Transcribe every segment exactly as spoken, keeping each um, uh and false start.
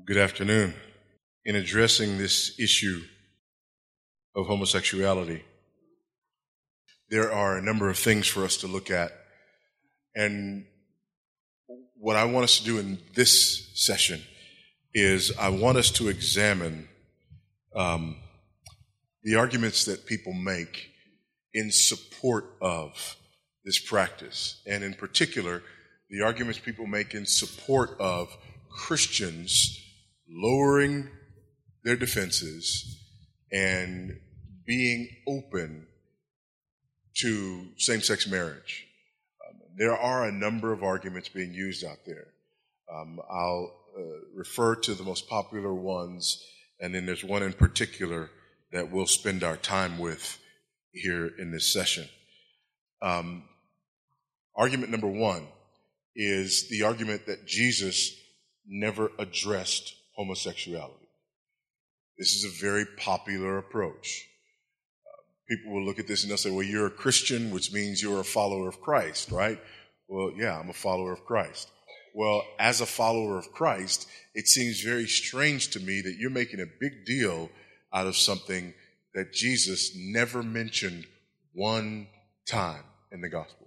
Good afternoon. In addressing this issue of homosexuality, there are a number of things for us to look at. And what I want us to do in this session is I want us to examine um, the arguments that people make in support of this practice. And in particular, the arguments people make in support of Christians lowering their defenses and being open to same-sex marriage. Um, there are a number of arguments being used out there. Um, I'll uh, refer to the most popular ones, and then there's one in particular that we'll spend our time with here in this session. Um, argument number one is the argument that Jesus never addressed homosexuality. This is a very popular approach. Uh, people will look at this and they'll say, well, you're a Christian, which means you're a follower of Christ, right? Well, yeah, I'm a follower of Christ. Well, as a follower of Christ, it seems very strange to me that you're making a big deal out of something that Jesus never mentioned one time in the Gospels.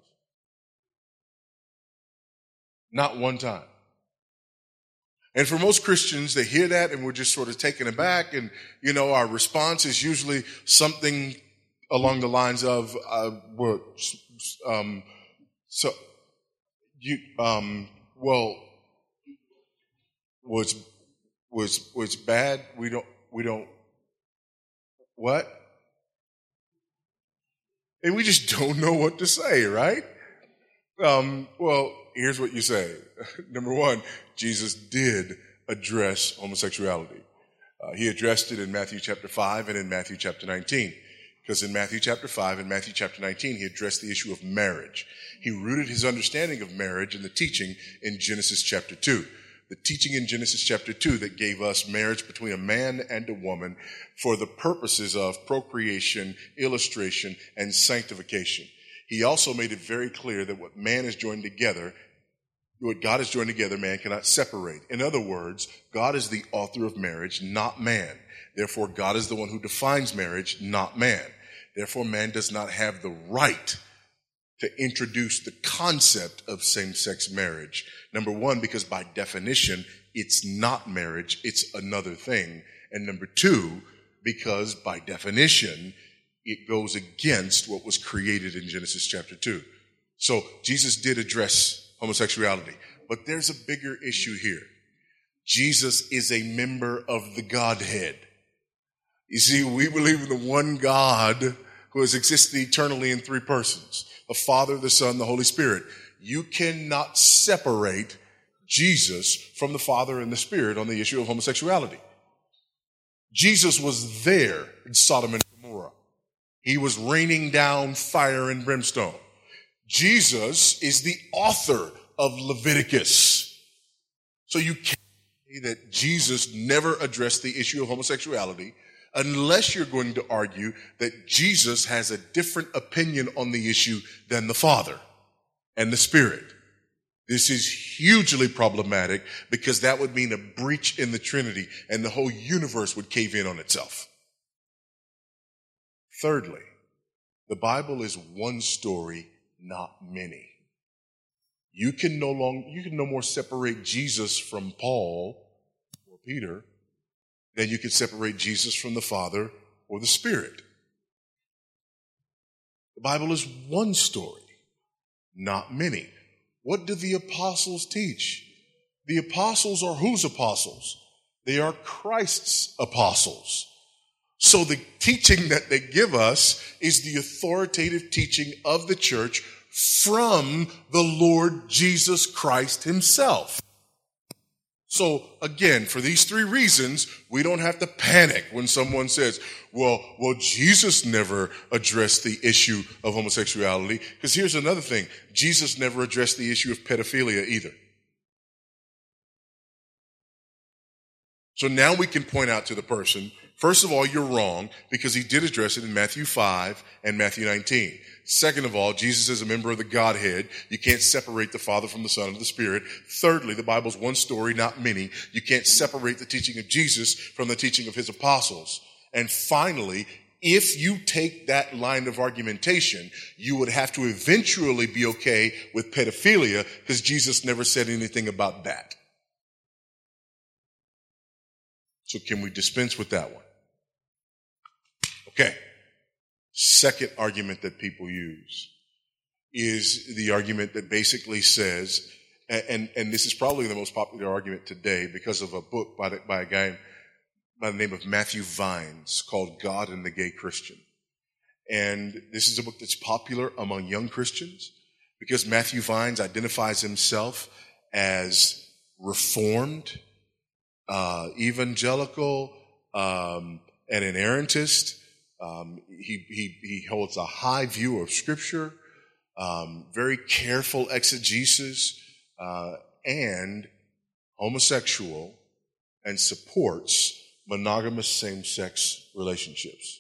Not one time. And for most Christians, they hear that and we're just sort of taken aback. And, you know, our response is usually something along the lines of, uh, we're, um, so, you, um, well, was, was, was bad. We don't, we don't, what? And we just don't know what to say, right? Um, well, here's what you say. Number one, Jesus did address homosexuality. Uh, he addressed it in Matthew chapter five and in Matthew chapter nineteen. Because in Matthew chapter five and Matthew chapter nineteen, he addressed the issue of marriage. He rooted his understanding of marriage in the teaching in Genesis chapter two. The teaching in Genesis chapter two that gave us marriage between a man and a woman for the purposes of procreation, illustration, and sanctification. He also made it very clear that what man is joined together, what God has joined together, man cannot separate. In other words, God is the author of marriage, not man. Therefore, God is the one who defines marriage, not man. Therefore, man does not have the right to introduce the concept of same-sex marriage. Number one, because by definition, it's not marriage, it's another thing. And number two, because by definition, it goes against what was created in Genesis chapter two. So Jesus did address homosexuality, but there's a bigger issue here. Jesus is a member of the Godhead. You see, we believe in the one God who has existed eternally in three persons, the Father, the Son, the Holy Spirit. You cannot separate Jesus from the Father and the Spirit on the issue of homosexuality. Jesus was there in Sodom and Gomorrah. He was raining down fire and brimstone. Jesus is the author of Leviticus. So you can't say that Jesus never addressed the issue of homosexuality unless you're going to argue that Jesus has a different opinion on the issue than the Father and the Spirit. This is hugely problematic because that would mean a breach in the Trinity and the whole universe would cave in on itself. Thirdly, the Bible is one story, not many. You can no longer, you can no more separate Jesus from Paul or Peter than you can separate Jesus from the Father or the Spirit. The Bible is one story, not many. What do the apostles teach? The apostles are whose apostles? They are Christ's apostles. So the teaching that they give us is the authoritative teaching of the church from the Lord Jesus Christ himself. So again, for these three reasons, we don't have to panic when someone says, well, well, Jesus never addressed the issue of homosexuality. Because here's another thing. Jesus never addressed the issue of pedophilia either. So now we can point out to the person First of all, you're wrong because he did address it in Matthew five and Matthew nineteen. Second of all, Jesus is a member of the Godhead. You can't separate the Father from the Son and the Spirit. Thirdly, the Bible's one story, not many. You can't separate the teaching of Jesus from the teaching of his apostles. And finally, if you take that line of argumentation, you would have to eventually be okay with pedophilia because Jesus never said anything about that. So can we dispense with that one? Okay. Second argument that people use is the argument that basically says, and, and this is probably the most popular argument today because of a book by, the, by a guy by the name of Matthew Vines called God and the Gay Christian. And this is a book that's popular among young Christians because Matthew Vines identifies himself as reformed, uh, evangelical, um, and an inerrantist. Um, he, he, he holds a high view of Scripture, um, very careful exegesis, uh, and homosexual, and supports monogamous same-sex relationships.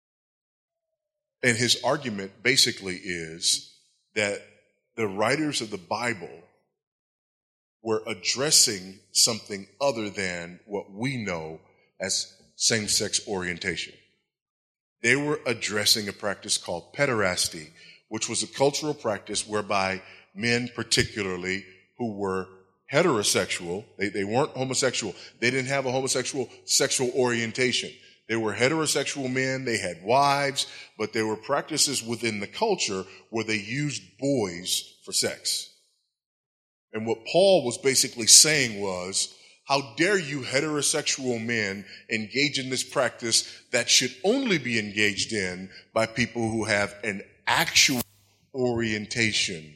And his argument basically is that the writers of the Bible were addressing something other than what we know as same-sex orientation. They were addressing a practice called pederasty, which was a cultural practice whereby men particularly who were heterosexual, they, they weren't homosexual, they didn't have a homosexual sexual orientation. They were heterosexual men, they had wives, but there were practices within the culture where they used boys for sex. And what Paul was basically saying was, how dare you heterosexual men engage in this practice that should only be engaged in by people who have an actual orientation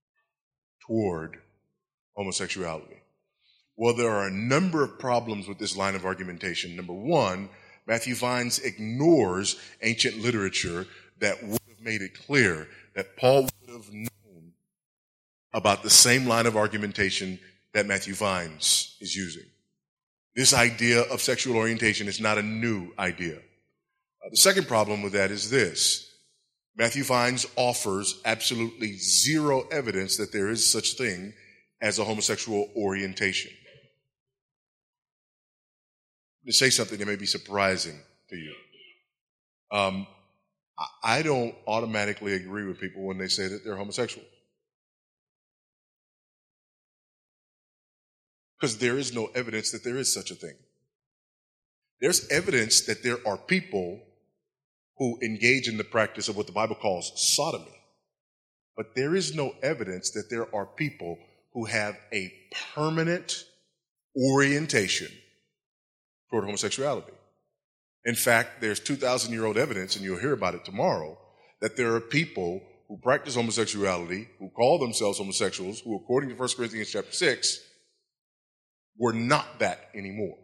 toward homosexuality? Well, there are a number of problems with this line of argumentation. Number one, Matthew Vines ignores ancient literature that would have made it clear that Paul would have known about the same line of argumentation that Matthew Vines is using. This idea of sexual orientation is not a new idea. Uh, the second problem with that is this. Matthew Vines offers absolutely zero evidence that there is such thing as a homosexual orientation. To say something that may be surprising to you. Um, I don't automatically agree with people when they say that they're homosexual. Because there is no evidence that there is such a thing. There's evidence that there are people who engage in the practice of what the Bible calls sodomy. But there is no evidence that there are people who have a permanent orientation toward homosexuality. In fact, there's two thousand year old evidence, and you'll hear about it tomorrow, that there are people who practice homosexuality, who call themselves homosexuals, who according to First Corinthians chapter six, were not that anymore.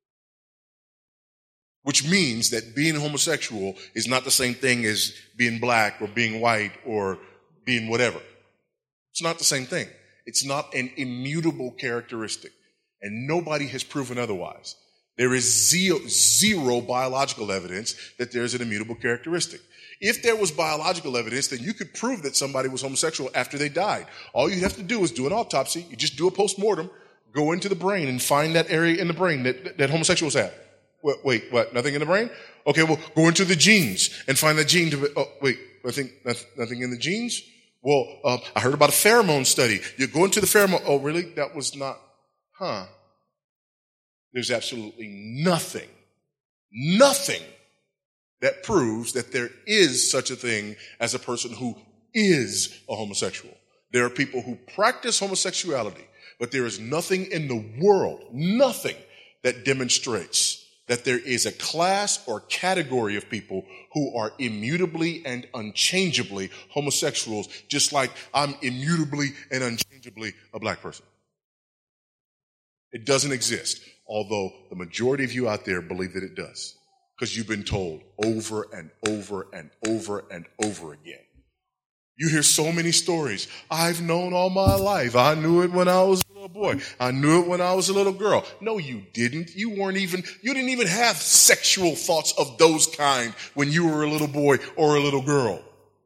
Which means that being homosexual is not the same thing as being black or being white or being whatever. It's not the same thing. It's not an immutable characteristic. And nobody has proven otherwise. There is zero, zero biological evidence that there's an immutable characteristic. If there was biological evidence, then you could prove that somebody was homosexual after they died. All you have to do is do an autopsy. You just do a postmortem, go into the brain and find that area in the brain that, that homosexuals have. Wait, wait, what? Nothing in the brain? Okay, well, go into the genes and find that gene to, oh, wait, nothing, nothing in the genes? Well, uh, I heard about a pheromone study. You go into the pheromone, oh, really? That was not, huh? There's absolutely nothing, nothing that proves that there is such a thing as a person who is a homosexual. There are people who practice homosexuality, but there is nothing in the world, nothing that demonstrates that there is a class or category of people who are immutably and unchangeably homosexuals, just like I'm immutably and unchangeably a black person. It doesn't exist, although the majority of you out there believe that it does, because you've been told over and over and over and over again. You hear so many stories. I've known all my life. I knew it when I was a little boy. I knew it when I was a little girl. No, you didn't. You weren't even, you didn't even have sexual thoughts of those kind when you were a little boy or a little girl.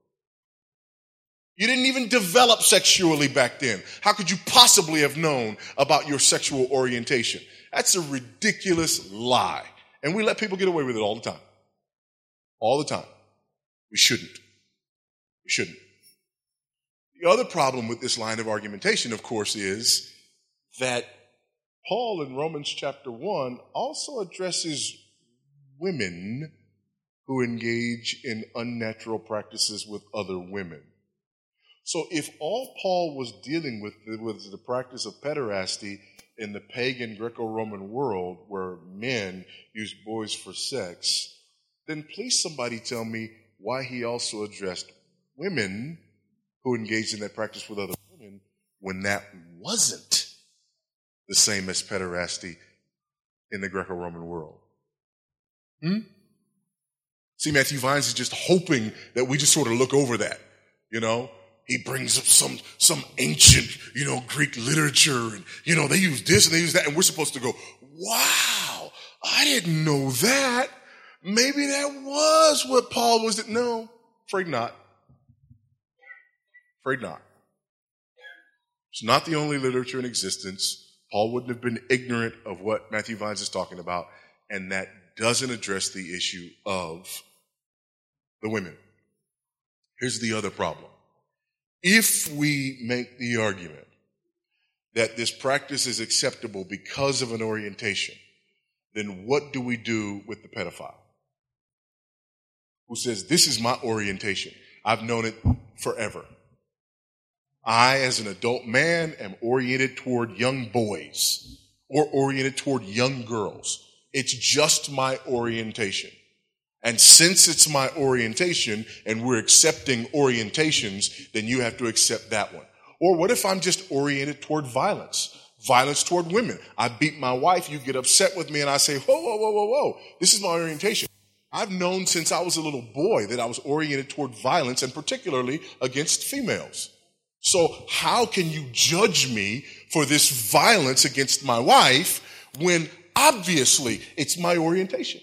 You didn't even develop sexually back then. How could you possibly have known about your sexual orientation? That's a ridiculous lie. And we let people get away with it all the time. All the time. We shouldn't. We shouldn't. The other problem with this line of argumentation, of course, is that Paul in Romans chapter one also addresses women who engage in unnatural practices with other women. So if all Paul was dealing with was the practice of pederasty in the pagan Greco-Roman world where men used boys for sex, then please somebody tell me why he also addressed women who engaged in that practice with other women when that wasn't the same as pederasty in the Greco-Roman world. Hmm? See, Matthew Vines is just hoping that we just sort of look over that, you know. He brings up some, some ancient, you know, Greek literature and, you know, they use this and they use that and we're supposed to go, wow, I didn't know that. Maybe that was what Paul was. No, afraid not. Afraid not. It's not the only literature in existence. Paul wouldn't have been ignorant of what Matthew Vines is talking about, and that doesn't address the issue of the women. Here's the other problem. If we make the argument that this practice is acceptable because of an orientation, then what do we do with the pedophile who says, this is my orientation? I've known it forever. I, as an adult man, am oriented toward young boys or oriented toward young girls. It's just my orientation. And since it's my orientation and we're accepting orientations, then you have to accept that one. Or what if I'm just oriented toward violence? Violence toward women. I beat my wife, you get upset with me, and I say, whoa, whoa, whoa, whoa, whoa. This is my orientation. I've known since I was a little boy that I was oriented toward violence, and particularly against females. So how can you judge me for this violence against my wife when obviously it's my orientation?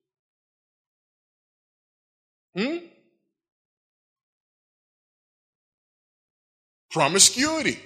Hmm? Promiscuity.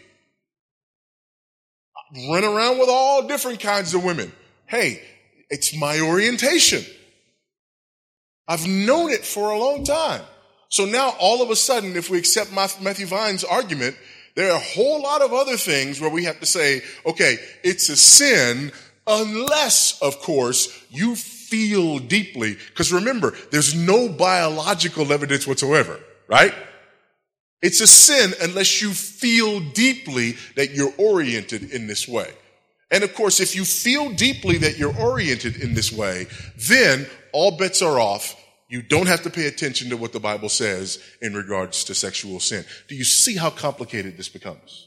Run around with all different kinds of women. Hey, it's my orientation. I've known it for a long time. So now all of a sudden, if we accept Matthew Vines' argument, there are a whole lot of other things where we have to say, okay, it's a sin unless, of course, you feel deeply. Because remember, there's no biological evidence whatsoever, right? It's a sin unless you feel deeply that you're oriented in this way. And of course, if you feel deeply that you're oriented in this way, then all bets are off. You don't have to pay attention to what the Bible says in regards to sexual sin. Do you see how complicated this becomes?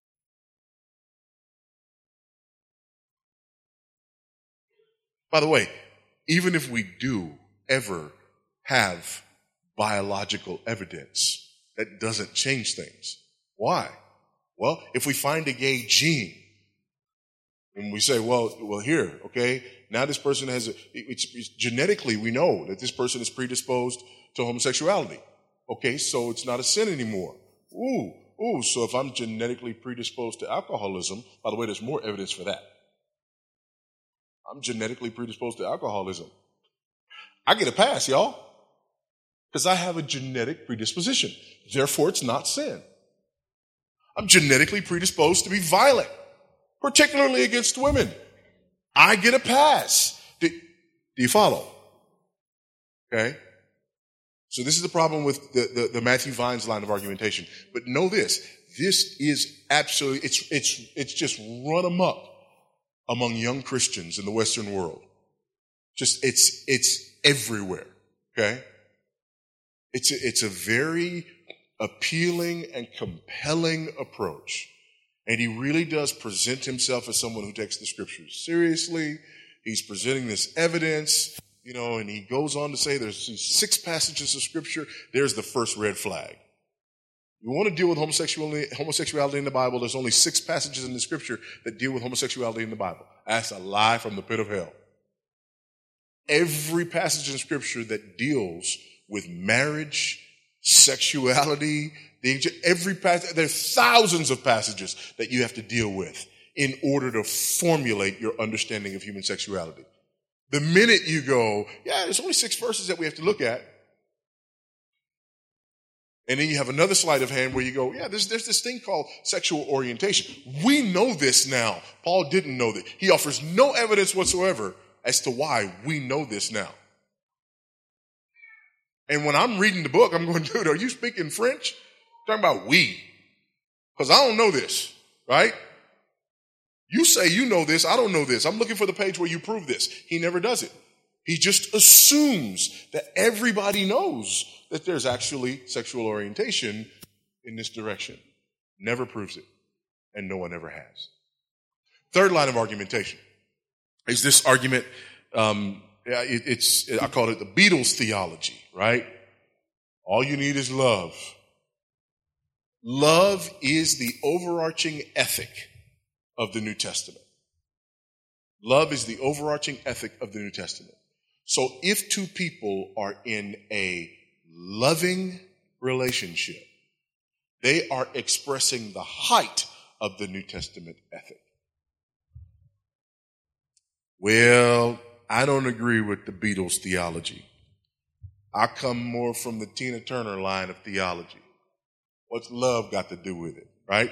By the way, even if we do ever have biological evidence, that doesn't change things. Why? Well, if we find a gay gene, and we say, well, well, here, okay, now this person has a, it's, it's genetically we know that this person is predisposed to homosexuality. Okay, so it's not a sin anymore. Ooh, ooh, so if I'm genetically predisposed to alcoholism, by the way, there's more evidence for that. I'm genetically predisposed to alcoholism. I get a pass, y'all, because I have a genetic predisposition. Therefore, it's not sin. I'm genetically predisposed to be violent, particularly against women. I get a pass. Do, do you follow? Okay? So this is the problem with the, the, the Matthew Vines line of argumentation. But know this. This is absolutely, it's, it's, it's just run amok among young Christians in the Western world. Just, it's, it's everywhere. Okay? It's a, it's a very appealing and compelling approach. And he really does present himself as someone who takes the scriptures seriously. He's presenting this evidence, you know, and he goes on to say there's these six passages of scripture. There's the first red flag. You want to deal with homosexuality, homosexuality in the Bible, there's only six passages in the scripture that deal with homosexuality in the Bible. That's a lie from the pit of hell. Every passage in scripture that deals with marriage, sexuality, the, every passage, there's thousands of passages that you have to deal with in order to formulate your understanding of human sexuality. The minute you go, yeah, there's only six verses that we have to look at. And then you have another sleight of hand where you go, yeah, there's, there's this thing called sexual orientation. We know this now. Paul didn't know that. He offers no evidence whatsoever as to why we know this now. And when I'm reading the book, I'm going, dude, are you speaking French? I'm talking about we. Because I don't know this, right? You say you know this. I don't know this. I'm looking for the page where you prove this. He never does it. He just assumes that everybody knows that there's actually sexual orientation in this direction. Never proves it. And no one ever has. Third line of argumentation is this argument, um, it, it's, I call it the Beatles theology, right? All you need is love. Love is the overarching ethic of the New Testament. Love is the overarching ethic of the New Testament. So if two people are in a loving relationship, they are expressing the height of the New Testament ethic. Well, I don't agree with the Beatles theology. I come more from the Tina Turner line of theology. What's love got to do with it, right?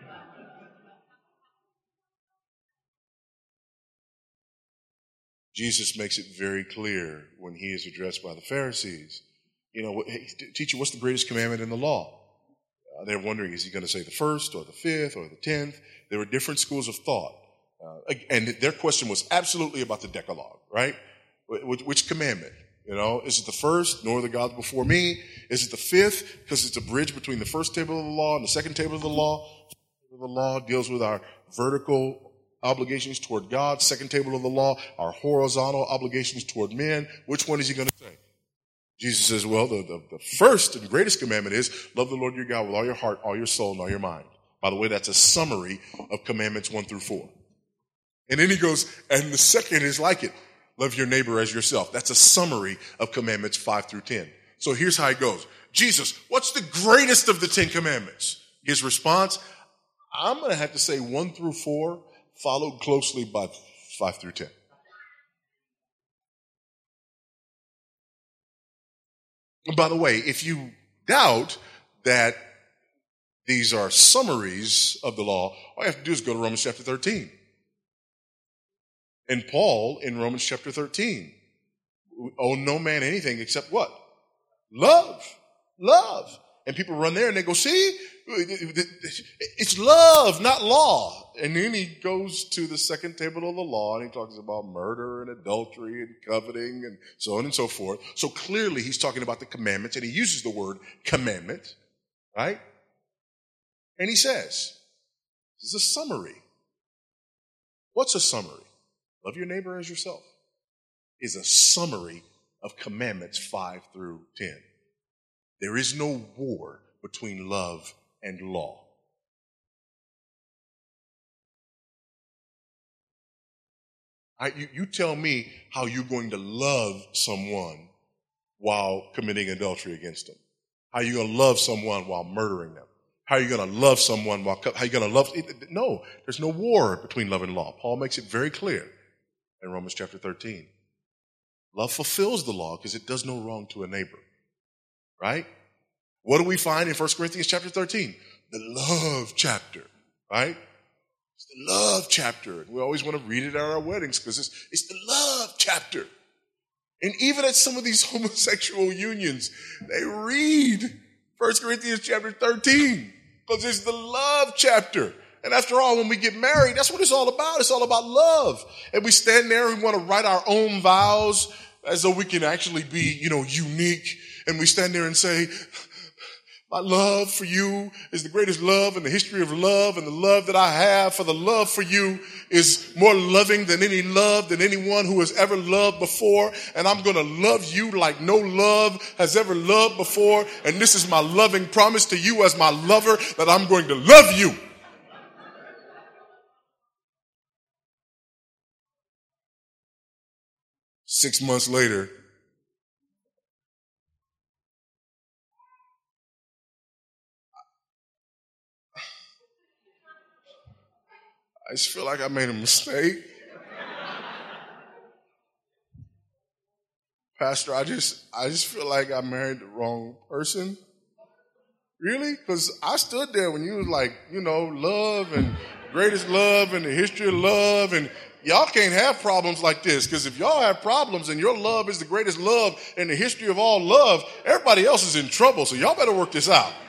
Jesus makes it very clear when he is addressed by the Pharisees. You know, hey, teacher, what's the greatest commandment in the law? Uh, they're wondering, is he going to say the first or the fifth or the tenth? There were different schools of thought. Uh, and their question was absolutely about the Decalogue, right? Which, which commandment? You know, is it the first, nor the gods before me? Is it the fifth? Because it's a bridge between the first table of the law and the second table of the law. The law deals with our vertical obligations toward God. Second table of the law, our horizontal obligations toward men. Which one is he going to say? Jesus says, well, the, the, the first and greatest commandment is love the Lord your God with all your heart, all your soul, and all your mind. By the way, that's a summary of commandments one through four. And then he goes, and the second is like it. Love your neighbor as yourself. That's a summary of commandments five through ten. So here's how it goes. Jesus, what's the greatest of the Ten Commandments? His response, I'm going to have to say one through four, followed closely by five through ten. And by the way, if you doubt that these are summaries of the law, all you have to do is go to Romans chapter thirteen. And Paul in Romans chapter thirteen, owe no man anything except what? Love. Love. And people run there and they go, see, it's love, not law. And then he goes to the second table of the law and he talks about murder and adultery and coveting and so on and so forth. So clearly he's talking about the commandments and he uses the word commandment, right? And he says, this is a summary. What's a summary? Love your neighbor as yourself is a summary of commandments five through ten. There is no war between love and law. I, you, you tell me how you're going to love someone while committing adultery against them. How you're going to love someone while murdering them. How are you going to love someone while, how are you going to love, no, there's no war between love and law. Paul makes it very clear in Romans chapter thirteen. Love fulfills the law because it does no wrong to a neighbor. Right? What do we find in First Corinthians chapter thirteen? The love chapter. Right? It's the love chapter. We always want to read it at our weddings because it's, it's the love chapter. And even at some of these homosexual unions, they read First Corinthians chapter thirteen because it's the love chapter. And after all, when we get married, that's what it's all about. It's all about love. And we stand there and we want to write our own vows as though we can actually be, you know, unique. And we stand there and say, My love for you is the greatest love in the history of love, and the love that I have for the love for you is more loving than any love than anyone who has ever loved before. And I'm going to love you like no love has ever loved before. And this is my loving promise to you as my lover, that I'm going to love you. Six months later, I just feel like I made a mistake. Pastor, I just I just feel like I married the wrong person. Really? Because I stood there when you was like, you know, love and greatest love in the history of love, and y'all can't have problems like this, because if y'all have problems and your love is the greatest love in the history of all love, everybody else is in trouble, so y'all better work this out.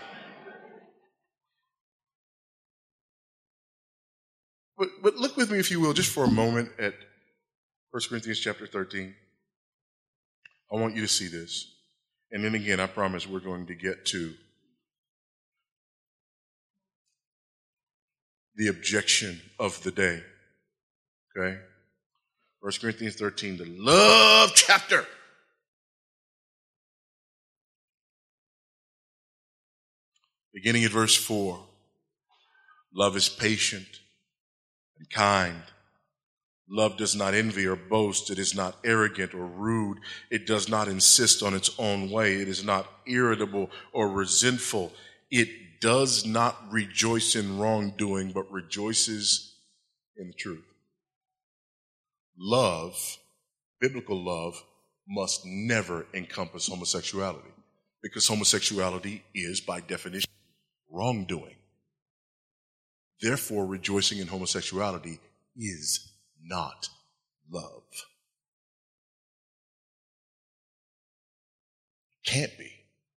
But, but look with me, if you will, just for a moment at First Corinthians chapter thirteen. I want you to see this. And then again, I promise we're going to get to the objection of the day. Okay? First Corinthians thirteen, the love chapter. Beginning at verse four. Love is patient and kind. Love does not envy or boast. It is not arrogant or rude. It does not insist on its own way. It is not irritable or resentful. It does not rejoice in wrongdoing, but rejoices in the truth. Love, biblical love, must never encompass homosexuality, because homosexuality is, by definition, wrongdoing. Therefore, rejoicing in homosexuality is not love. Can't be.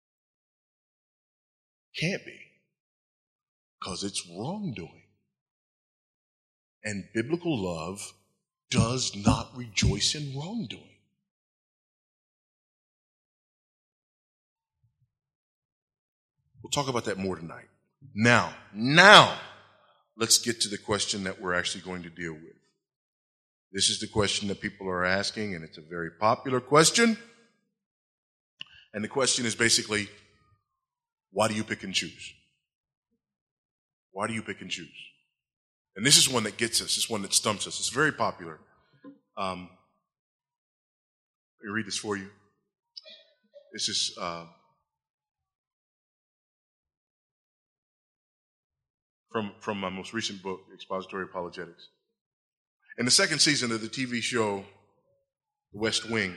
Can't be. Because it's wrongdoing. And biblical love does not rejoice in wrongdoing. We'll talk about that more tonight. Now, now, let's get to the question that we're actually going to deal with. This is the question that people are asking, and it's a very popular question. And the question is basically, why do you pick and choose? Why do you pick and choose? And this is one that gets us. This is one that stumps us. It's very popular. Um, let me read this for you. This is uh, from, from my most recent book, Expository Apologetics. In the second season of the T V show, The West Wing,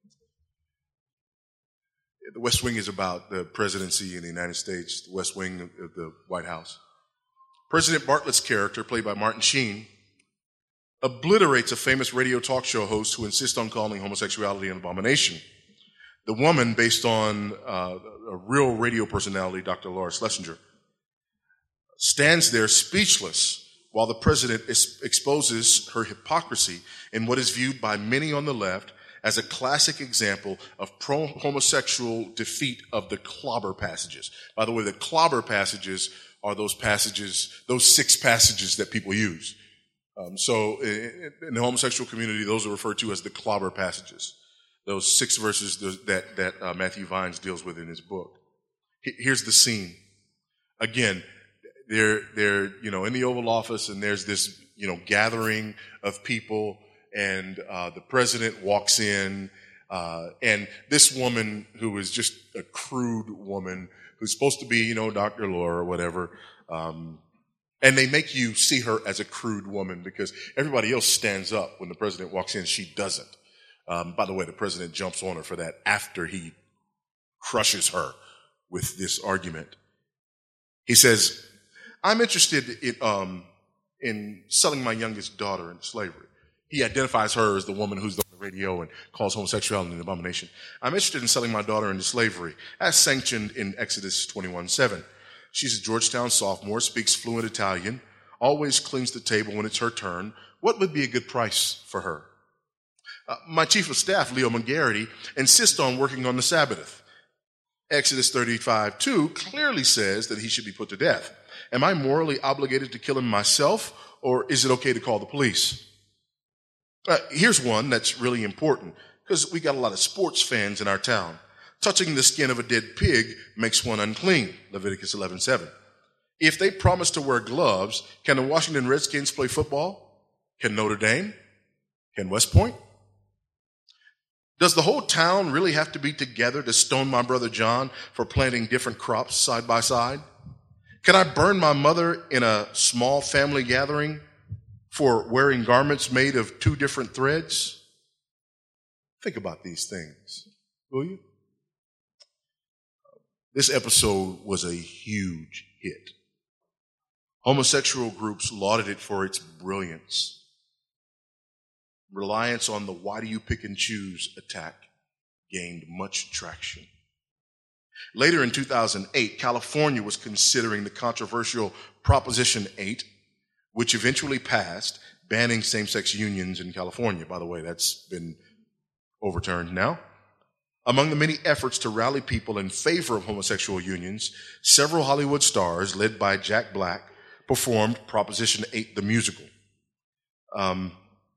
The West Wing is about the presidency in the United States, the West Wing of the White House. President Bartlett's character, played by Martin Sheen, obliterates a famous radio talk show host who insists on calling homosexuality an abomination. The woman, based on uh, a real radio personality, Doctor Laura Schlesinger, stands there speechless while the president is, exposes her hypocrisy in what is viewed by many on the left as a classic example of pro-homosexual defeat of the clobber passages. By the way, the clobber passages are those passages, those six passages that people use. Um, so in, in the homosexual community, those are referred to as the clobber passages. Those six verses that, that uh, Matthew Vines deals with in his book. Here's the scene. Again, they're, they're, you know, in the Oval Office, and there's this, you know, gathering of people, and uh, the president walks in, uh, and this woman, who is just a crude woman, who's supposed to be, you know, Doctor Laura or whatever, um, and they make you see her as a crude woman because everybody else stands up when the president walks in. She doesn't. Um, by the way, the president jumps on her for that after he crushes her with this argument. He says, I'm interested in, um, in selling my youngest daughter into slavery. He identifies her as the woman who's on the radio and calls homosexuality an abomination. I'm interested in selling my daughter into slavery, as sanctioned in Exodus twenty-one seven. She's a Georgetown sophomore, speaks fluent Italian, always cleans the table when it's her turn. What would be a good price for her? Uh, my chief of staff, Leo McGarity, insists on working on the Sabbath. Exodus thirty-five two clearly says that he should be put to death. Am I morally obligated to kill him myself, or is it okay to call the police? Uh, here's one that's really important, because we got a lot of sports fans in our town. Touching the skin of a dead pig makes one unclean, Leviticus eleven seven. If they promise to wear gloves, can the Washington Redskins play football? Can Notre Dame? Can West Point? Does the whole town really have to be together to stone my brother John for planting different crops side by side? Can I burn my mother in a small family gathering for wearing garments made of two different threads? Think about these things, will you? This episode was a huge hit. Homosexual groups lauded it for its brilliance. Reliance on the why do you pick and choose attack gained much traction. Later in two thousand eight, California was considering the controversial Proposition eight, which eventually passed, banning same-sex unions in California. By the way, that's been overturned now. Among the many efforts to rally people in favor of homosexual unions, several Hollywood stars, led by Jack Black, performed Proposition eight, the musical. Um,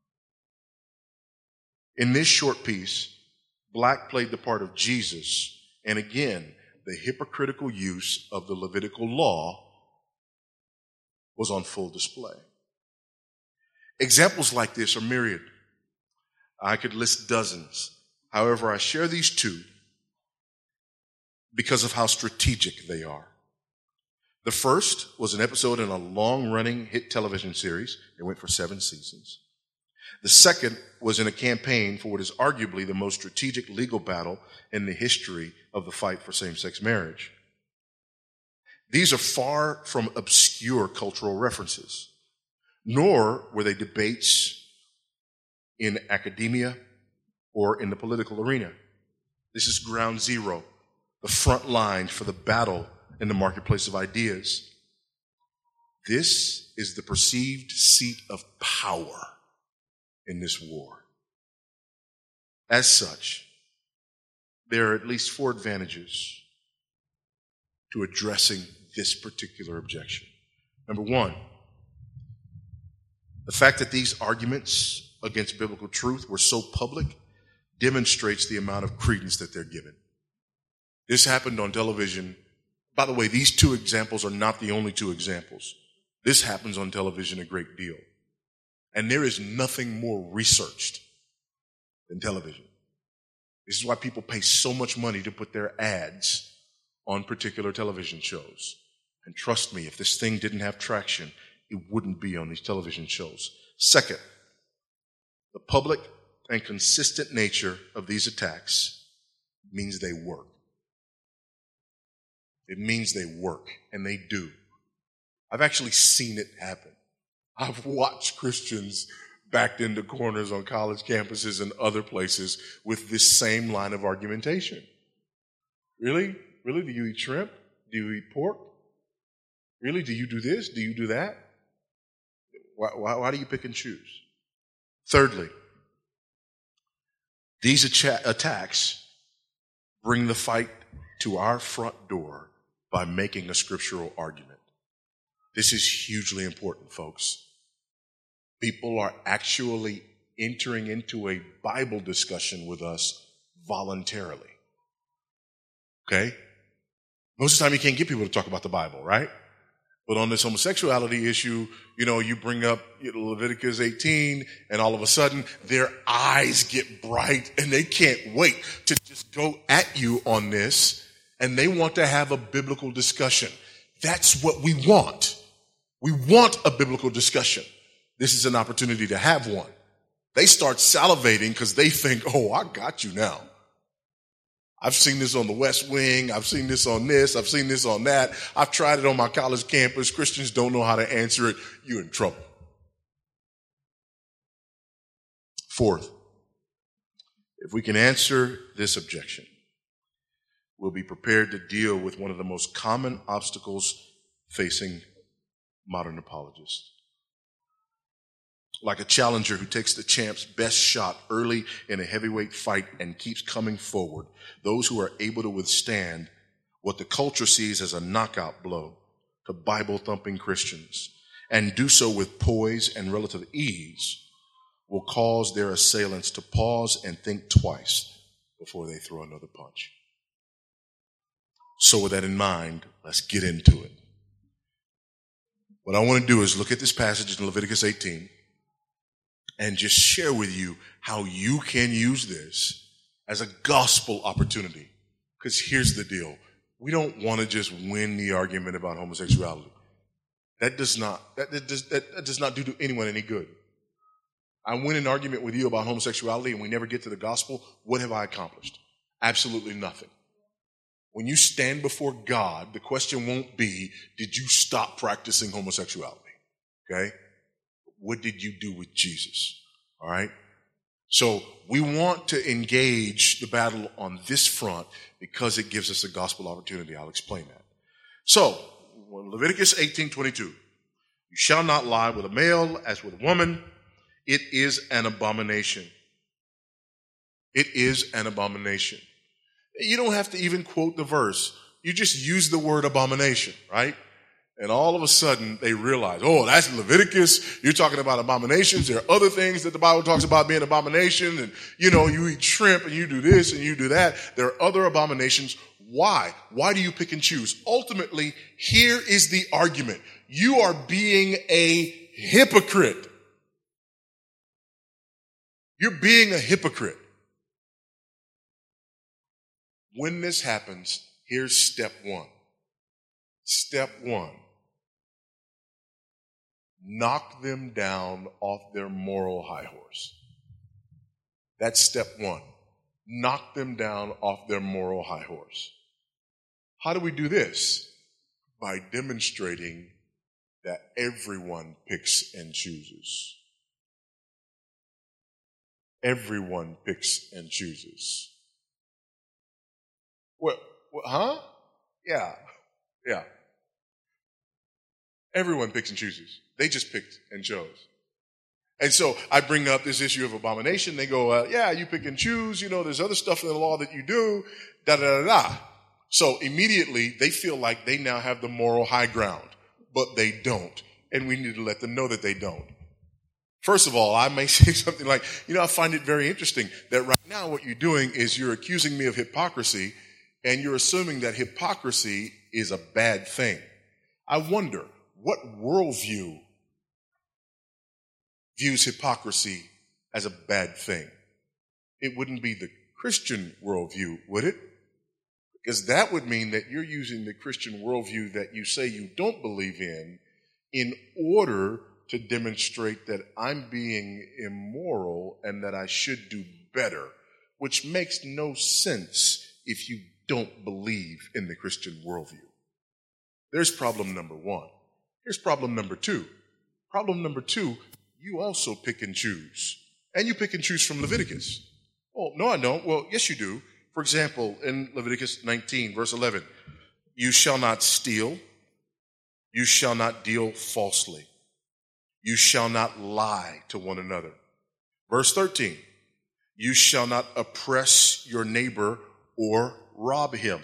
in this short piece, Black played the part of Jesus, and again, the hypocritical use of the Levitical law was on full display. Examples like this are myriad. I could list dozens. However, I share these two because of how strategic they are. The first was an episode in a long-running hit television series. It went for seven seasons. The second was in a campaign for what is arguably the most strategic legal battle in the history of the fight for same-sex marriage. These are far from obscure cultural references, nor were they debates in academia or in the political arena. This is ground zero, the front line for the battle in the marketplace of ideas. This is the perceived seat of power in this war. As such, there are at least four advantages to addressing this particular objection. Number one, the fact that these arguments against biblical truth were so public demonstrates the amount of credence that they're given. This happened on television. By the way, these two examples are not the only two examples. This happens on television a great deal. And there is nothing more researched than television. This is why people pay so much money to put their ads on particular television shows. And trust me, if this thing didn't have traction, it wouldn't be on these television shows. Second, the public and consistent nature of these attacks means they work. It means they work, and they do. I've actually seen it happen. I've watched Christians backed into corners on college campuses and other places with this same line of argumentation. Really? Really? Do you eat shrimp? Do you eat pork? Really? Do you do this? Do you do that? Why, why, why do you pick and choose? Thirdly, these acha- attacks bring the fight to our front door by making a scriptural argument. This is hugely important, folks. People are actually entering into a Bible discussion with us voluntarily. Okay? Most of the time you can't get people to talk about the Bible, right? But on this homosexuality issue, you know, you bring up you know, Leviticus eighteen, and all of a sudden their eyes get bright and they can't wait to just go at you on this, and they want to have a biblical discussion. That's what we want. We want a biblical discussion. This is an opportunity to have one. They start salivating because they think, oh, I got you now. I've seen this on the West Wing. I've seen this on this. I've seen this on that. I've tried it on my college campus. Christians don't know how to answer it. You're in trouble. Fourth, if we can answer this objection, we'll be prepared to deal with one of the most common obstacles facing modern apologists. Like a challenger who takes the champ's best shot early in a heavyweight fight and keeps coming forward, those who are able to withstand what the culture sees as a knockout blow to Bible-thumping Christians, and do so with poise and relative ease, will cause their assailants to pause and think twice before they throw another punch. So with that in mind, let's get into it. What I want to do is look at this passage in Leviticus eighteen and just share with you how you can use this as a gospel opportunity. Because here's the deal. We don't want to just win the argument about homosexuality. That does not, that, that, does, that, that does not do anyone any good. I win an argument with you about homosexuality and we never get to the gospel. What have I accomplished? Absolutely nothing. When you stand before God, the question won't be, did you stop practicing homosexuality? Okay? What did you do with Jesus? All right? So we want to engage the battle on this front because it gives us a gospel opportunity. I'll explain that. So, Leviticus eighteen twenty-two. You shall not lie with a male as with a woman. It is an abomination. It is an abomination. You don't have to even quote the verse. You just use the word abomination, right? And all of a sudden they realize, oh, that's Leviticus. You're talking about abominations. There are other things that the Bible talks about being abomination. And, you know, you eat shrimp and you do this and you do that. There are other abominations. Why? Why do you pick and choose? Ultimately, here is the argument. You are being a hypocrite. You're being a hypocrite. When this happens, here's step one. Step one. Knock them down off their moral high horse. That's step one. Knock them down off their moral high horse. How do we do this? By demonstrating that everyone picks and chooses. Everyone picks and chooses. What, what, huh? Yeah, yeah. Everyone picks and chooses. They just picked and chose. And so I bring up this issue of abomination. They go, uh, yeah, you pick and choose. You know, there's other stuff in the law that you do, da, da, da, da. So immediately they feel like they now have the moral high ground, but they don't. And we need to let them know that they don't. First of all, I may say something like, you know, I find it very interesting that right now what you're doing is you're accusing me of hypocrisy, and you're assuming that hypocrisy is a bad thing. I wonder, what worldview views hypocrisy as a bad thing? It wouldn't be the Christian worldview, would it? Because that would mean that you're using the Christian worldview that you say you don't believe in in order to demonstrate that I'm being immoral and that I should do better, which makes no sense if you don't believe in the Christian worldview. There's problem number one. Here's problem number two. Problem number two, you also pick and choose. And you pick and choose from Leviticus. Oh, no, I don't. Well, yes, you do. For example, in Leviticus nineteen, verse eleven, you shall not steal. You shall not deal falsely. You shall not lie to one another. Verse thirteen, you shall not oppress your neighbor or rob him.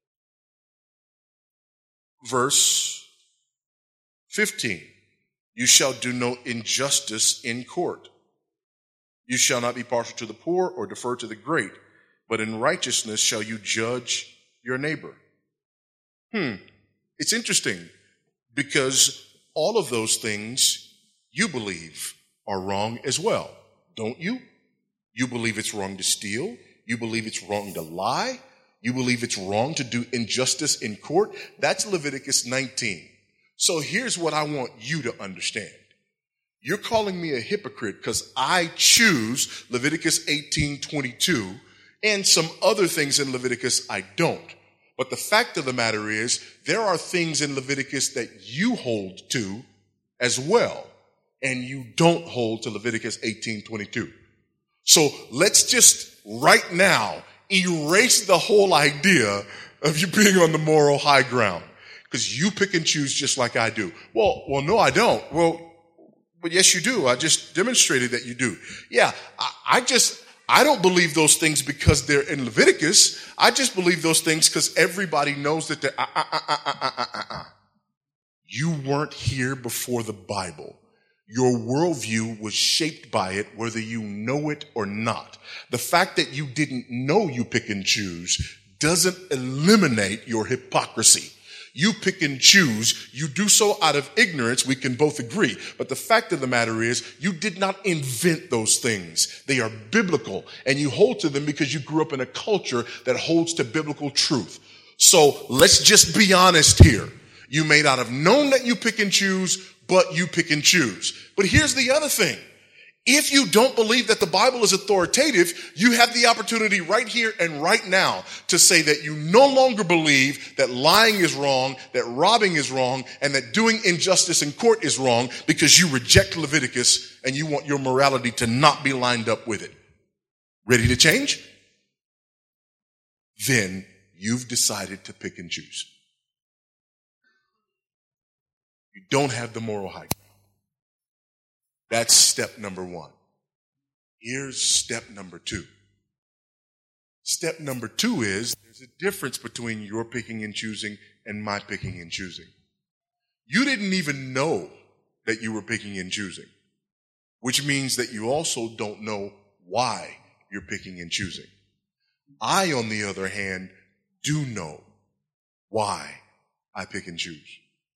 Verse fifteen, you shall do no injustice in court. You shall not be partial to the poor or defer to the great, but in righteousness shall you judge your neighbor. Hmm, it's interesting because all of those things you believe are wrong as well, don't you? You believe it's wrong to steal. You believe it's wrong to lie. You believe it's wrong to do injustice in court. That's Leviticus nineteen. So here's what I want you to understand. You're calling me a hypocrite because I choose Leviticus eighteen twenty-two and some other things in Leviticus I don't. But the fact of the matter is there are things in Leviticus that you hold to as well, and you don't hold to Leviticus eighteen twenty-two. So let's just right now erase the whole idea of you being on the moral high ground because you pick and choose just like I do. Well, well, no, I don't. Well, but yes, you do. I just demonstrated that you do. Yeah, I, I just, I don't believe those things because they're in Leviticus. I just believe those things because everybody knows that they're, uh, uh, uh, uh, uh, uh, uh, uh. You weren't here before the Bible. Your worldview was shaped by it, whether you know it or not. The fact that you didn't know you pick and choose doesn't eliminate your hypocrisy. You pick and choose. You do so out of ignorance. We can both agree. But the fact of the matter is, you did not invent those things. They are biblical, and you hold to them because you grew up in a culture that holds to biblical truth. So let's just be honest here. You may not have known that you pick and choose, but you pick and choose. But here's the other thing. If you don't believe that the Bible is authoritative, you have the opportunity right here and right now to say that you no longer believe that lying is wrong, that robbing is wrong, and that doing injustice in court is wrong because you reject Leviticus and you want your morality to not be lined up with it. Ready to change? Then you've decided to pick and choose. You don't have the moral high ground. That's step number one. Here's step number two. Step number two is there's a difference between your picking and choosing and my picking and choosing. You didn't even know that you were picking and choosing, which means that you also don't know why you're picking and choosing. I, on the other hand, do know why I pick and choose.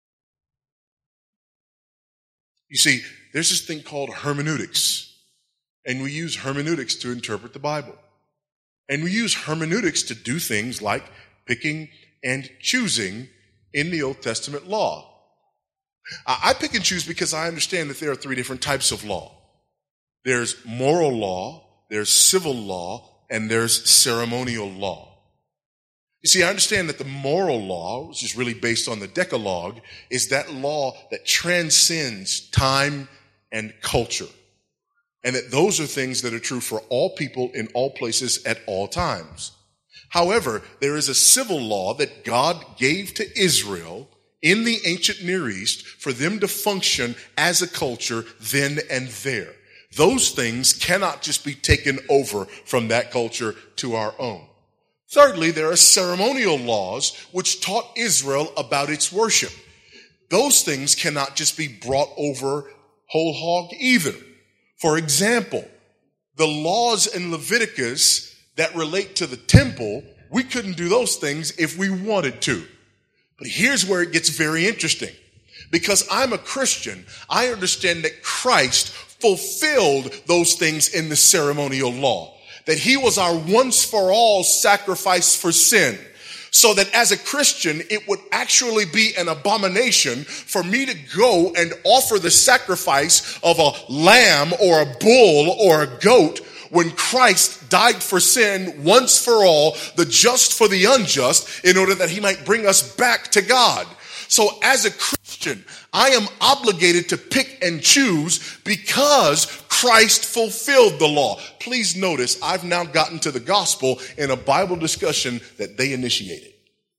You see, there's this thing called hermeneutics, and we use hermeneutics to interpret the Bible. And we use hermeneutics to do things like picking and choosing in the Old Testament law. I pick and choose because I understand that there are three different types of law. There's moral law, there's civil law, and there's ceremonial law. You see, I understand that the moral law, which is really based on the Decalogue, is that law that transcends time and culture. And that those are things that are true for all people in all places at all times. However, there is a civil law that God gave to Israel in the ancient Near East for them to function as a culture then and there. Those things cannot just be taken over from that culture to our own. Thirdly, there are ceremonial laws which taught Israel about its worship. Those things cannot just be brought over whole hog either. For example, the laws in Leviticus that relate to the temple, we couldn't do those things if we wanted to. But here's where it gets very interesting. Because I'm a Christian, I understand that Christ fulfilled those things in the ceremonial law. That he was our once for all sacrifice for sin. So that as a Christian, it would actually be an abomination for me to go and offer the sacrifice of a lamb or a bull or a goat when Christ died for sin once for all, the just for the unjust, in order that he might bring us back to God. So as a Christian, I am obligated to pick and choose because Christ fulfilled the law. Please notice, I've now gotten to the gospel in a Bible discussion that they initiated.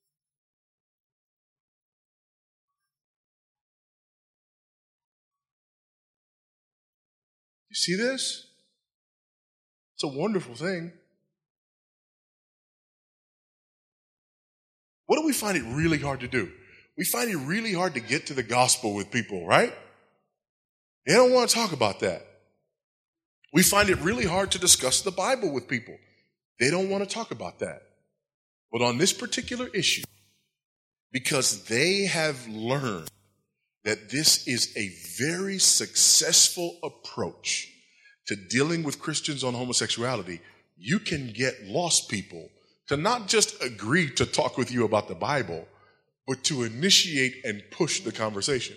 You see this? It's a wonderful thing. What do we find it really hard to do? We find it really hard to get to the gospel with people, right? They don't want to talk about that. We find it really hard to discuss the Bible with people. They don't want to talk about that. But on this particular issue, because they have learned that this is a very successful approach to dealing with Christians on homosexuality, you can get lost people to not just agree to talk with you about the Bible, but to initiate and push the conversation.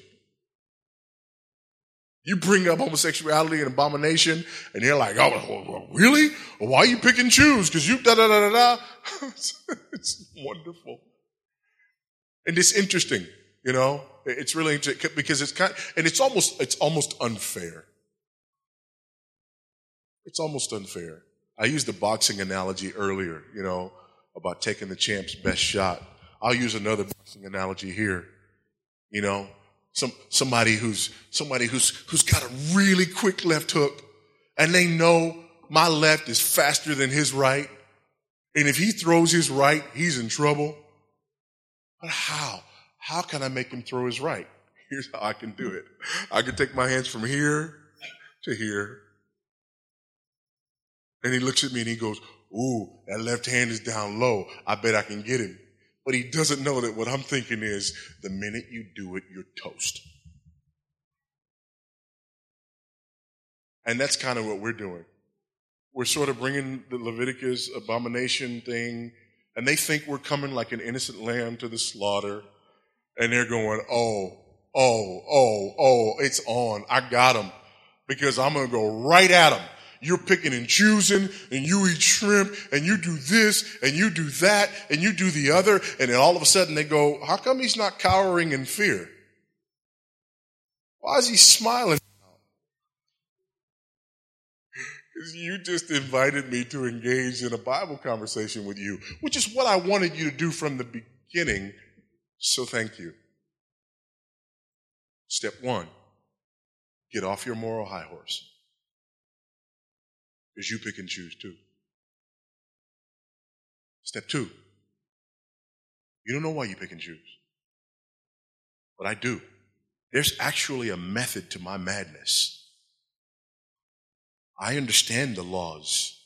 You bring up homosexuality and abomination, and they're like, oh, really? Why are you pick and choose? Because you da-da-da-da-da. It's wonderful. And it's interesting, you know? It's really interesting because it's kind of, and it's almost, it's almost unfair. It's almost unfair. I used the boxing analogy earlier, you know, about taking the champ's best shot. I'll use another boxing analogy here. You know, some somebody who's somebody who's who's got a really quick left hook, and they know my left is faster than his right. And if he throws his right, he's in trouble. But how? How can I make him throw his right? Here's how I can do it. I can take my hands from here to here. And he looks at me and he goes, ooh, that left hand is down low. I bet I can get him. But he doesn't know that what I'm thinking is the minute you do it, you're toast. And that's kind of what we're doing. We're sort of bringing the Leviticus abomination thing, and they think we're coming like an innocent lamb to the slaughter. And they're going, oh, oh, oh, oh, it's on. I got them because I'm going to go right at them. You're picking and choosing, and you eat shrimp, and you do this, and you do that, and you do the other. And then all of a sudden they go, how come he's not cowering in fear? Why is he smiling? Because you just invited me to engage in a Bible conversation with you, which is what I wanted you to do from the beginning. So thank you. Step one, get off your moral high horse. Because you pick and choose too. Step two, you don't know why you pick and choose. But I do. There's actually a method to my madness. I understand the laws.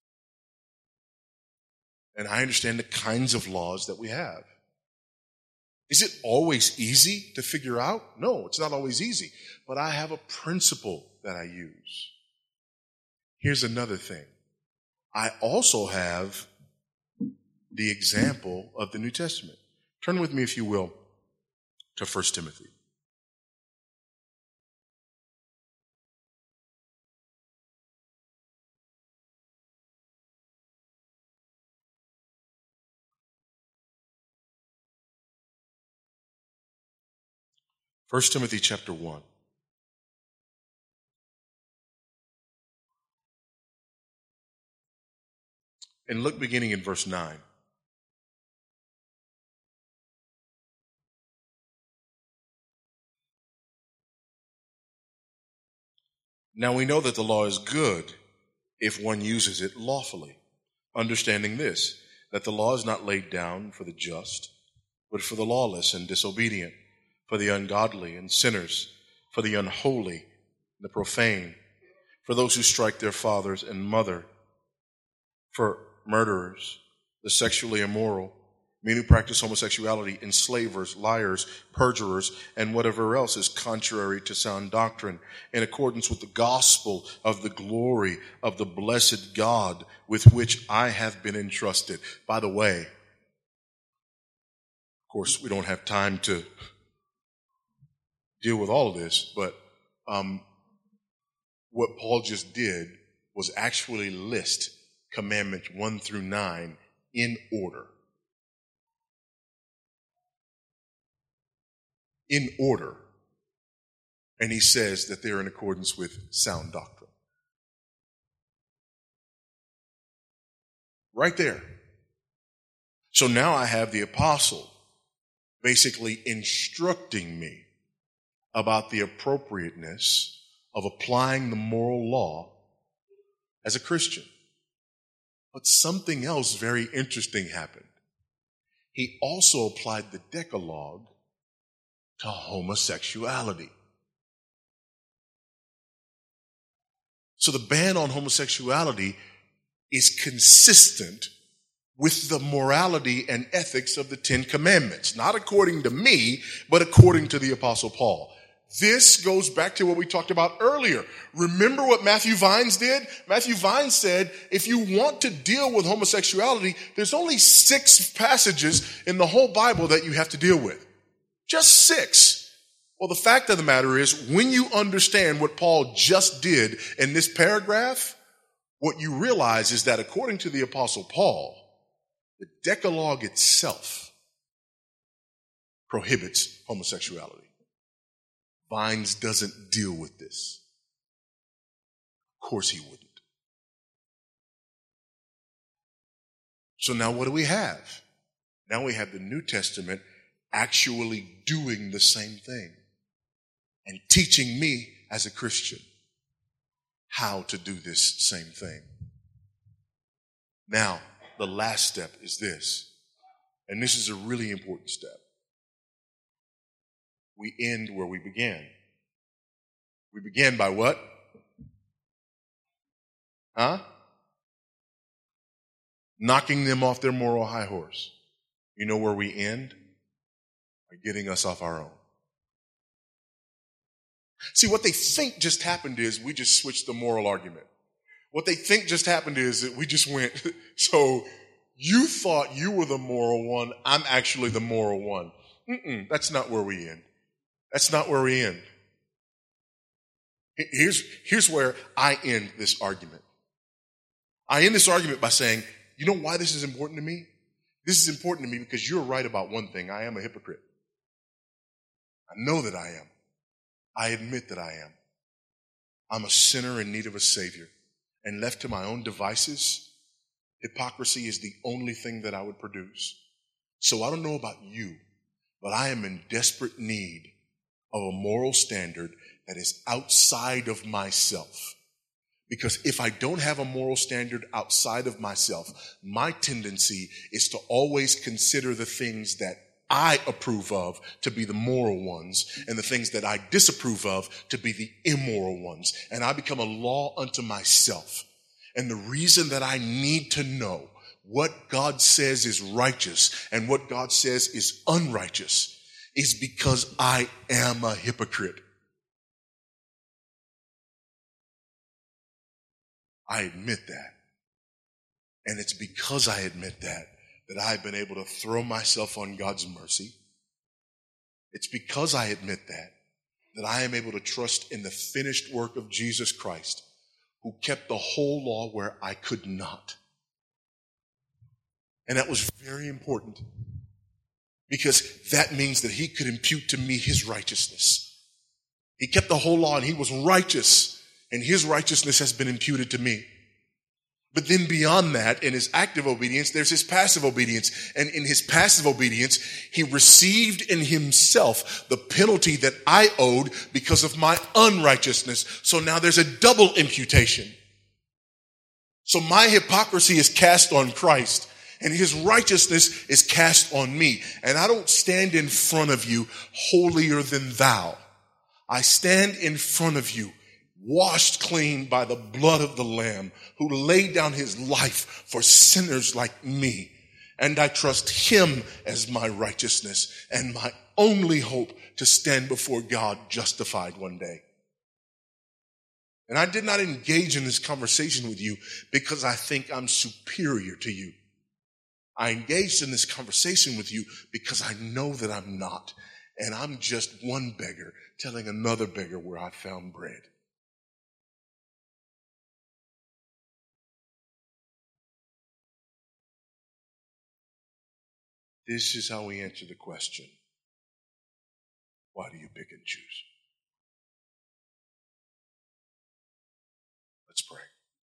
And I understand the kinds of laws that we have. Is it always easy to figure out? No, it's not always easy. But I have a principle that I use. Here's another thing. I also have the example of the New Testament. Turn with me, if you will, to First Timothy. First Timothy chapter one. And look beginning in verse nine. Now we know that the law is good if one uses it lawfully, understanding this, that the law is not laid down for the just, but for the lawless and disobedient, for the ungodly and sinners, for the unholy, the profane, for those who strike their fathers and mother, for murderers, the sexually immoral, men who practice homosexuality, enslavers, liars, perjurers, and whatever else is contrary to sound doctrine, in accordance with the gospel of the glory of the blessed God with which I have been entrusted. By the way, of course, we don't have time to deal with all of this, but um, what Paul just did was actually list commandments one through nine in order. In order. And he says that they're in accordance with sound doctrine. Right there. So now I have the apostle basically instructing me about the appropriateness of applying the moral law as a Christian. But something else very interesting happened. He also applied the Decalogue to homosexuality. So the ban on homosexuality is consistent with the morality and ethics of the Ten Commandments, not according to me, but according to the Apostle Paul. This goes back to what we talked about earlier. Remember what Matthew Vines did? Matthew Vines said, if you want to deal with homosexuality, there's only six passages in the whole Bible that you have to deal with. Just six. Well, the fact of the matter is, when you understand what Paul just did in this paragraph, what you realize is that according to the Apostle Paul, the Decalogue itself prohibits homosexuality. Vines doesn't deal with this. Of course he wouldn't. So now what do we have? Now we have the New Testament actually doing the same thing and teaching me as a Christian. how to do this same thing. Now, the last step is this, and this is a really important step. We end where we began. We began by what? Huh? Knocking them off their moral high horse. You know where we end? By getting us off our own. See, what they think just happened is we just switched the moral argument. What they think just happened is that we just went, so you thought you were the moral one, I'm actually the moral one. Mm-mm, that's not where we end. That's not where we end. Here's, here's where I end this argument. I end this argument by saying, you know why this is important to me? This is important to me because you're right about one thing. I am a hypocrite. I know that I am. I admit that I am. I'm a sinner in need of a Savior. And left to my own devices, hypocrisy is the only thing that I would produce. So I don't know about you, but I am in desperate need of a moral standard that is outside of myself. Because if I don't have a moral standard outside of myself, my tendency is to always consider the things that I approve of to be the moral ones and the things that I disapprove of to be the immoral ones. And I become a law unto myself. And the reason that I need to know what God says is righteous and what God says is unrighteous is because I am a hypocrite. I admit that. And it's because I admit that that I've been able to throw myself on God's mercy. It's because I admit that that I am able to trust in the finished work of Jesus Christ, who kept the whole law where I could not. And that was very important because that means that he could impute to me his righteousness. He kept the whole law and he was righteous, and his righteousness has been imputed to me. But then beyond that, in his active obedience, there's his passive obedience. And in his passive obedience, he received in himself the penalty that I owed because of my unrighteousness. So now there's a double imputation. So my hypocrisy is cast on Christ, and his righteousness is cast on me. And I don't stand in front of you holier than thou. I stand in front of you washed clean by the blood of the Lamb, who laid down his life for sinners like me. And I trust him as my righteousness and my only hope to stand before God justified one day. And I did not engage in this conversation with you because I think I'm superior to you. I engaged in this conversation with you because I know that I'm not. And I'm just one beggar telling another beggar where I found bread. This is how we answer the question, why do you pick and choose? Let's pray.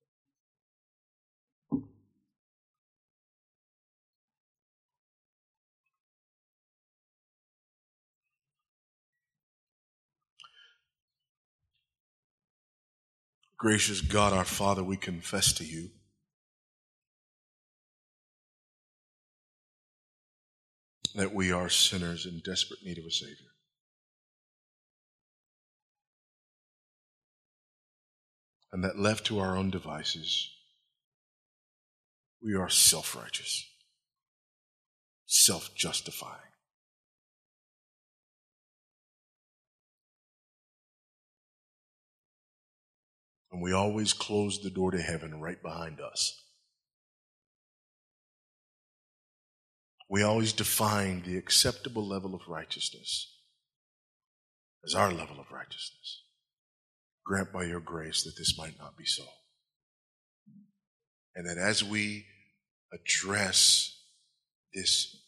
Gracious God, our Father, we confess to you that we are sinners in desperate need of a Savior. And that left to our own devices, we are self-righteous, self-justifying. And we always close the door to heaven right behind us. We always define the acceptable level of righteousness as our level of righteousness. Grant by your grace that this might not be so. And that as we address this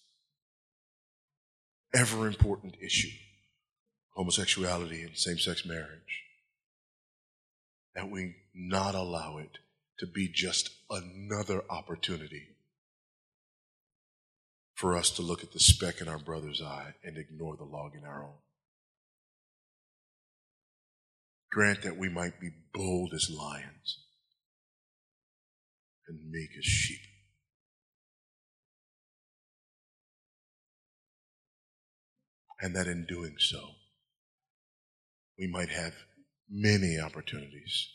ever important issue, homosexuality and same-sex marriage, that we not allow it to be just another opportunity for us to look at the speck in our brother's eye and ignore the log in our own. Grant that we might be bold as lions and meek as sheep. And that in doing so, we might have many opportunities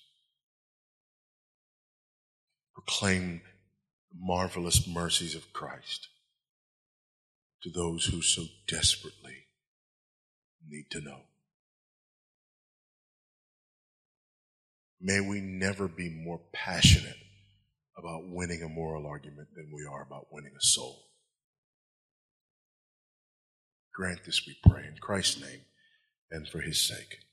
to proclaim the marvelous mercies of Christ to those who so desperately need to know. May we never be more passionate about winning a moral argument than we are about winning a soul. Grant this, we pray, in Christ's name and for his sake.